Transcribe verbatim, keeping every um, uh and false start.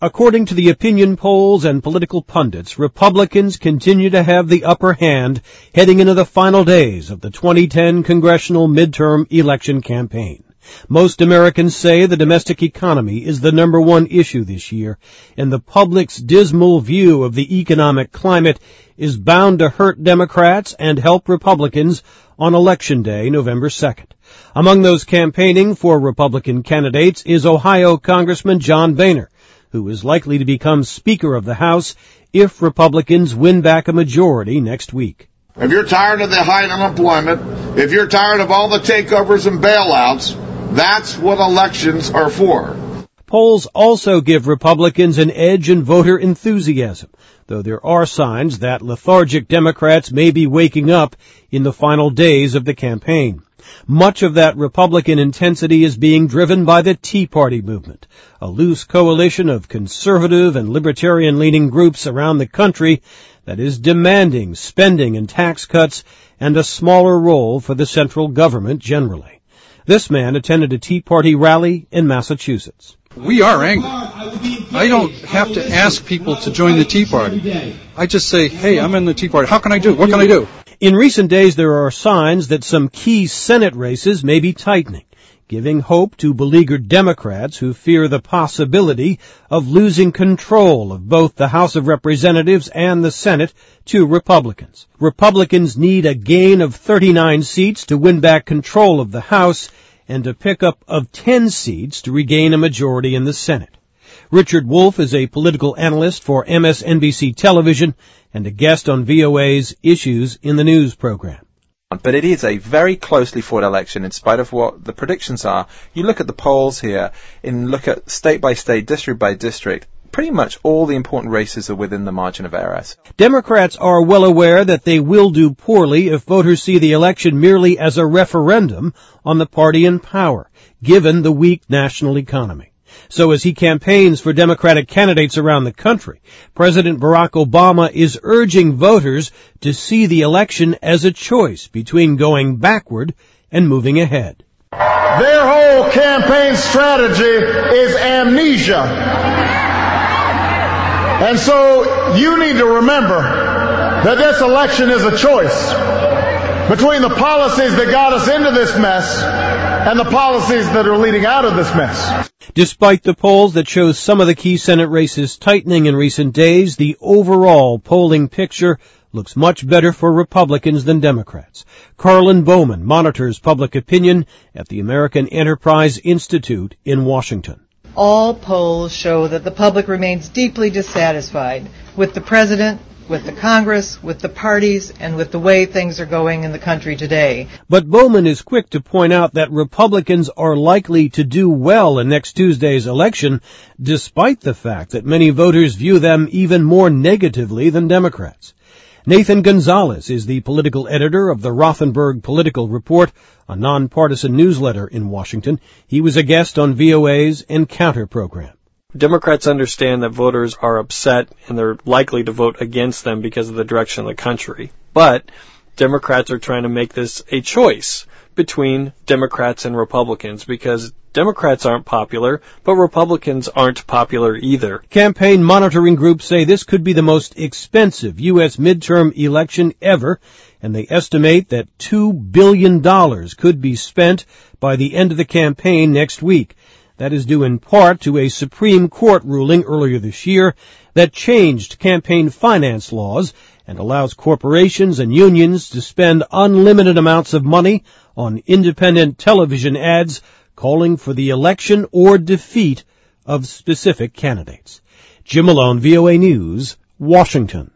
According to the opinion polls and political pundits, Republicans continue to have the upper hand heading into the final days of the twenty ten congressional midterm election campaign. Most Americans say the domestic economy is the number one issue this year, and the public's dismal view of the economic climate is bound to hurt Democrats and help Republicans on Election Day, November second. Among those campaigning for Republican candidates is Ohio Congressman John Boehner, who is likely to become Speaker of the House if Republicans win back a majority next week. If you're tired of the high unemployment, if you're tired of all the takeovers and bailouts, that's what elections are for. Polls also give Republicans an edge in voter enthusiasm, though there are signs that lethargic Democrats may be waking up in the final days of the campaign. Much of that Republican intensity is being driven by the Tea Party movement, a loose coalition of conservative and libertarian-leaning groups around the country that is demanding spending and tax cuts and a smaller role for the central government generally. This man attended a Tea Party rally in Massachusetts. We are angry. I don't have to ask people to join the Tea Party. I just say, hey, I'm in the Tea Party. How can I do? What can I do? In recent days, there are signs that some key Senate races may be tightening, giving hope to beleaguered Democrats who fear the possibility of losing control of both the House of Representatives and the Senate to Republicans. Republicans need a gain of thirty-nine seats to win back control of the House and a pickup of ten seats to regain a majority in the Senate. Richard Wolff is a political analyst for M S N B C Television and a guest on V O A's Issues in the News program. But it is a very closely fought election in spite of what the predictions are. You look at the polls here and look at state by state, district by district. Pretty much all the important races are within the margin of error. Democrats are well aware that they will do poorly if voters see the election merely as a referendum on the party in power, given the weak national economy. So as he campaigns for Democratic candidates around the country, President Barack Obama is urging voters to see the election as a choice between going backward and moving ahead. Their whole campaign strategy is amnesia. And so you need to remember that this election is a choice between the policies that got us into this mess and the policies that are leading out of this mess. Despite the polls that show some of the key Senate races tightening in recent days, the overall polling picture looks much better for Republicans than Democrats. Carlin Bowman monitors public opinion at the American Enterprise Institute in Washington. All polls show that the public remains deeply dissatisfied with the president, with the Congress, with the parties, and with the way things are going in the country today. But Bowman is quick to point out that Republicans are likely to do well in next Tuesday's election, despite the fact that many voters view them even more negatively than Democrats. Nathan Gonzalez is the political editor of the Rothenberg Political Report, a nonpartisan newsletter in Washington. He was a guest on V O A's Encounter program. Democrats understand that voters are upset and they're likely to vote against them because of the direction of the country. But Democrats are trying to make this a choice between Democrats and Republicans because Democrats aren't popular, but Republicans aren't popular either. Campaign monitoring groups say this could be the most expensive U S midterm election ever, and they estimate that two billion dollars could be spent by the end of the campaign next week. That is due in part to a Supreme Court ruling earlier this year that changed campaign finance laws and allows corporations and unions to spend unlimited amounts of money on independent television ads calling for the election or defeat of specific candidates. Jim Malone, V O A News, Washington.